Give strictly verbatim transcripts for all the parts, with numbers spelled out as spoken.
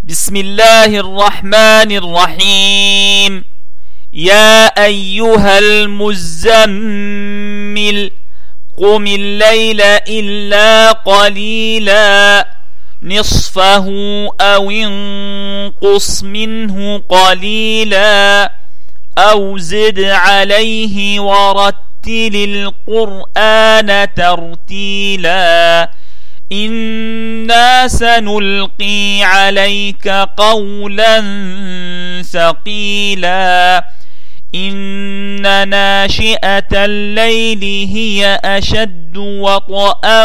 بسم الله الرحمن الرحيم. يا أيها المزمل قم الليل إلا قليلا نصفه أو انقص منه قليلا أو زد عليه ورتل القرآن ترتيلا إنا سنلقي عليك قولا ثقيلا إن ناشئة الليل هي أشد وطئا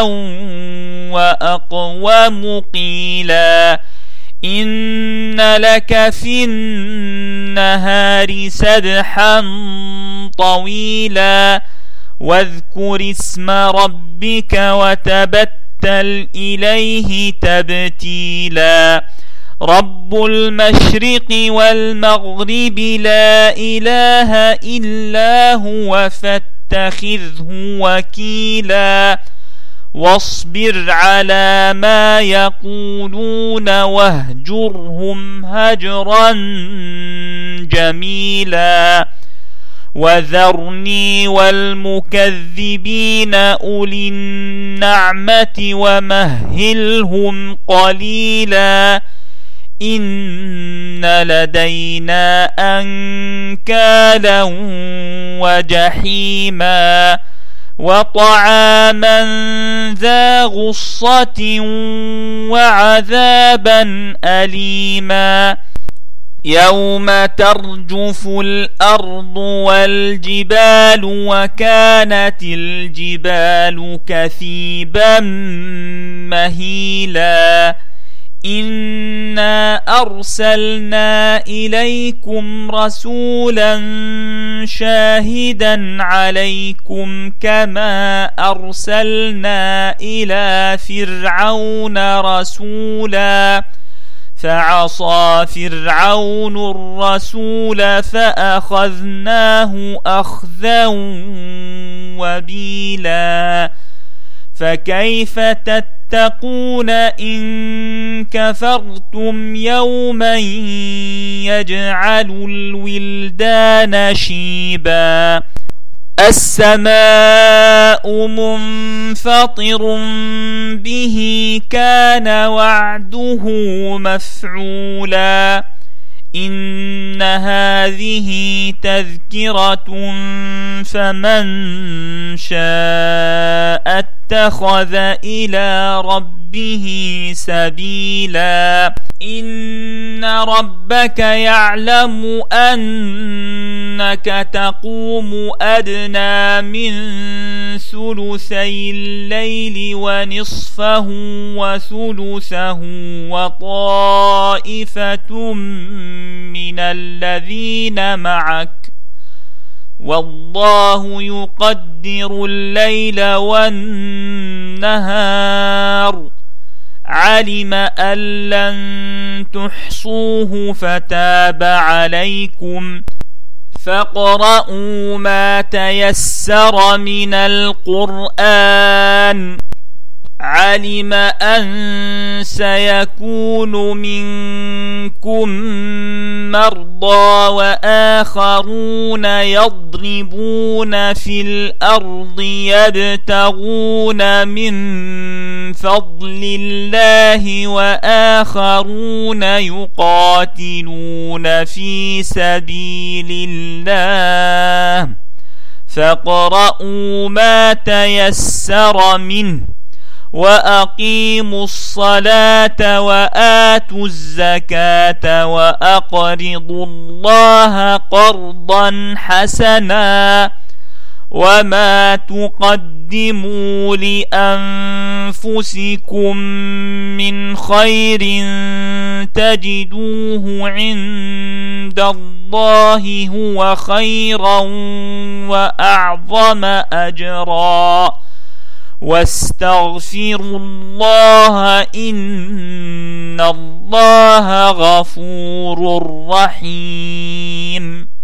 وأقوم قيلا إن لك في النهار سبحا طويلا واذكر اسم ربك وتبتل إليه تبتيلا رب المشرق والمغرب لا إله إلا هو فاتخذه وكيلا واصبر على ما يقولون واهجرهم هجرا جميلا وذرني والمكذبين أولي النعمة ومهلهم قليلا إن لدينا أنكالا وجحيما وطعاما ذا غصة وعذابا أليما يوم ترجف الأرض والجبال وكانت الجبال كثيبا مهيلا إنا أرسلنا إليكم رسولا شاهدا عليكم كما أرسلنا إلى فرعون رسولا فعصى فرعون الرسول فأخذناه أخذا وبيلا فكيف تتقون إن كفرتم يوما يجعل الولدان شيبا السماء منفطر به كان وعده مفعولا إن هذه تذكرة فمن شاء اتخذ إلى ربه سبيلا إن ربك يعلم أنك تقوم أدنى من ثلثي الليل ونصفه وثلثه وطائفة من الذين معك والله يقدر الليل والنهار علم أن لن تحصوه فتاب عليكم فاقرؤوا ما تيسر من القرآن علم أن سيكون منكم مرضى وآخرون يضربون في الأرض يبتغون من فضل الله وآخرون يقاتلون في سبيل الله فاقرؤوا ما تيسر منه وأقيموا الصلاة وآتوا الزكاة وأقرضوا الله قرضا حسنا وما تقدموا لأنفسكم من خير تجدوه عند الله هو خيرا وأعظم أجرا واستغفروا الله إن الله غفور رحيم.